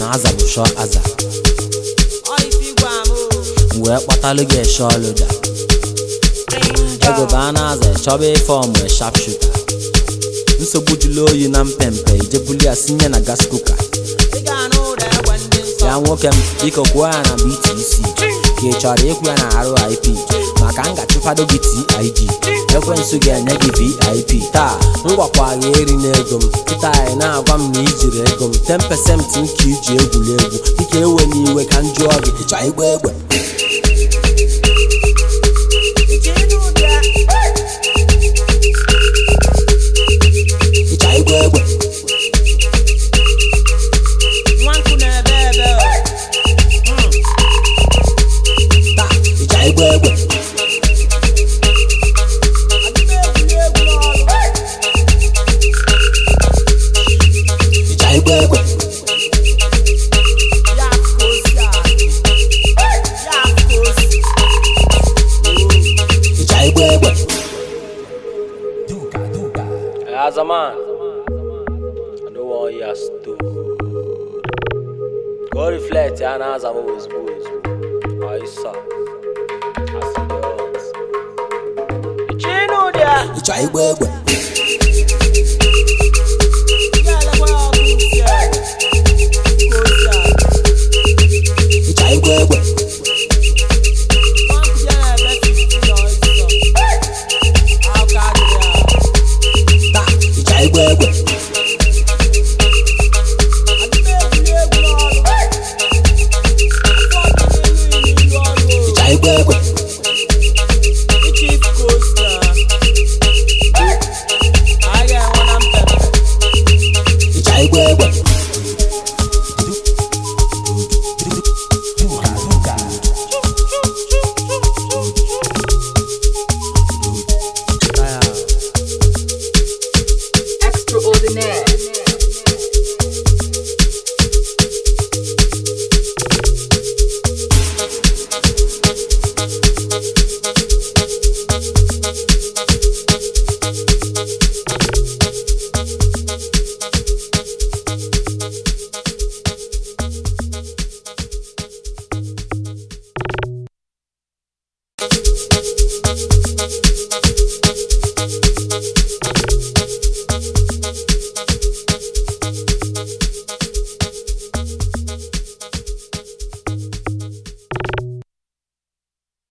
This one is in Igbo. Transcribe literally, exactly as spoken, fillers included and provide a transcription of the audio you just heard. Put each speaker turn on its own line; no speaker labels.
na aza bụ shọ aza wee kpatalụ gị eshe ọlụda ego baa na aza chọba ife ọmụ sharpshooter nsogbu jụlụ oyi na mpempe ijebuli ya sinye na gas kuka ya nwoke m biko kwuo ya na B T C ka ị chọrọ ịkwụ ya na R I P maka m ga-achụkwado gị T I G ekwensu ga-enye gị V I P taa m gwakwa gị eri n'ego m kịta anyị na-agwa m na ijiri ego m ten percent nke iji egwuregwu dịka ewe n'iwe ka m jụọ gị ịchọ igba egbe ịchọ igba egbe Egbe Ija egbe egbe Ija egbe egbe Duka duka As a man I don't want you to go reflect and as I'm always boys I saw Ịchọ igba egbe Ịchọ igba egbe taa ịchọ igba egbe Ịchọ igba egbe